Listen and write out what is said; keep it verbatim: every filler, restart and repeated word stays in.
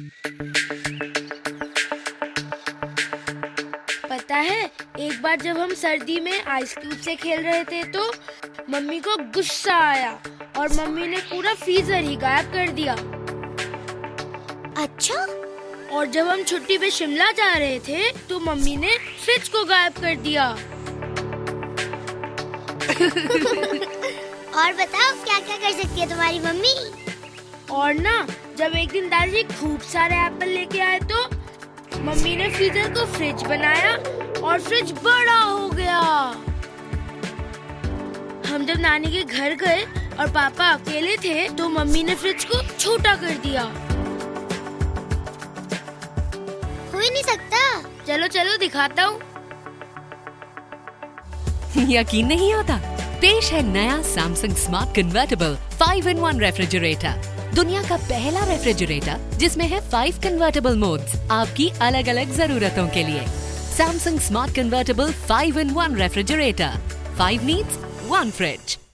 पता है, एक बार जब हम सर्दी में आइस क्यूब से खेल रहे थे तो मम्मी को गुस्सा आया और मम्मी ने पूरा फ्रीजर ही गायब कर दिया। अच्छा? और जब हम छुट्टी पे शिमला जा रहे थे तो मम्मी ने फ्रिज को गायब कर दिया। और बताओ क्या क्या कर सकती है तुम्हारी मम्मी? और ना, जब एक दिन दादाजी खूब सारे एप्पल लेके आए तो मम्मी ने फ्रीजर को फ्रिज बनाया और फ्रिज बड़ा हो गया। हम जब नानी के घर गए और पापा अकेले थे तो मम्मी ने फ्रिज को छोटा कर दिया। हो ही नहीं सकता। चलो चलो दिखाता हूँ। यकीन नहीं होता? पेश है नया Samsung smart convertible five in one refrigerator. दुनिया का पहला रेफ्रिजरेटर जिसमें है फाइव कन्वर्टेबल मोड्स आपकी अलग अलग जरूरतों के लिए। Samsung smart convertible five in one refrigerator, five needs one fridge.